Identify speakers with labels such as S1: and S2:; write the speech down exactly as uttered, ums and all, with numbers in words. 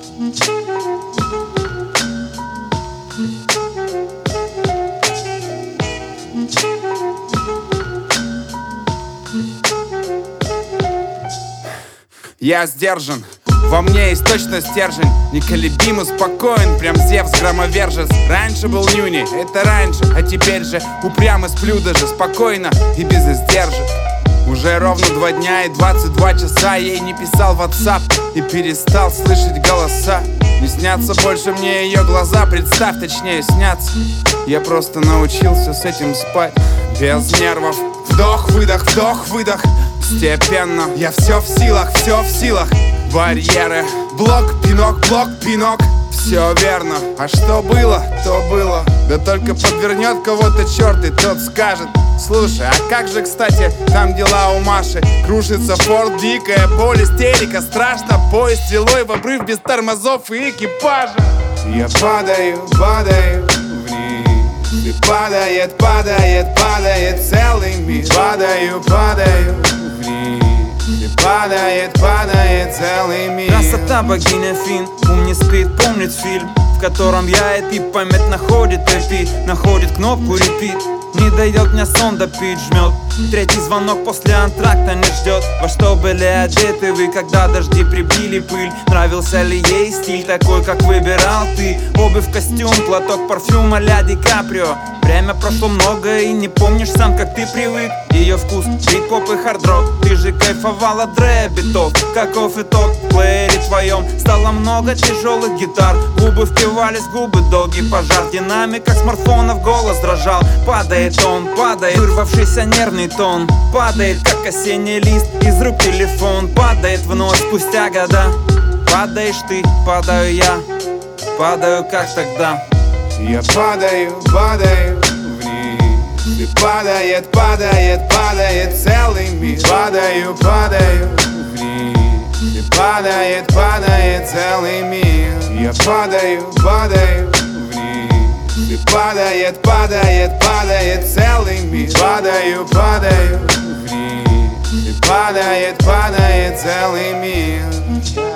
S1: Я сдержан, во мне есть точно стержень, неколебим и спокоен, прям Зевс громовержец. Раньше был нюни, это раньше, а теперь же упрямо сплю даже спокойно и без издержек. Уже ровно два дня и двадцать два часа ей не писал в WhatsApp и перестал слышать голоса. Не снятся больше мне ее глаза, представь, точнее снятся. Я просто научился с этим спать без нервов. Вдох-выдох, вдох-выдох. Степенно, я все в силах, все в силах. Барьеры, блок, пинок, блок, пинок. Все верно, а что было, то было. Да только подвернет кого-то черт, и тот скажет: слушай, а как же, кстати, там дела у Маши? Крушится форт, дикая боль, истерика, страшно. Поезд стрелой в обрыв без тормозов и экипажа. Я падаю, падаю вниз, и падает, падает, падает целый мир. Падаю, падаю вниз, и падает, падает целый мир.
S2: Красота богиня Фин, ум не спит, помнит фильм, в котором я и ты, память находит и находит кнопку репит. Не дает мне сон допить, жмет. Третий звонок после антракта не ждет. Во что были одеты вы, когда дожди прибили пыль? Нравился ли ей стиль такой, как выбирал ты? Обувь, костюм, платок, парфюм а-ля Ди Каприо. Время прошло много и не помнишь сам, как ты привык. Ее вкус, бит-поп и хард-рок. Ты же кайфовала дре битов. Каков итог? В плеере твоем стало много тяжелых гитар. Губы впивались в губы, долгий пожар. Динамик, как смартфонов, голос дрожал. Падает он, падает вырвавшийся нервный тон. Падает, как осенний лист, из рук телефон. Падает вновь спустя года. Падаешь ты, падаю я. Падаю, как тогда.
S1: Я падаю, падаю вниз, и падает, падает, падает целый мир. Падаю, падаю вниз, и падает, падает целый мир. Я падаю, падаю вниз, и падает, падает, падает целый мир. Падаю, падаю вниз, и падает, падает целый мир.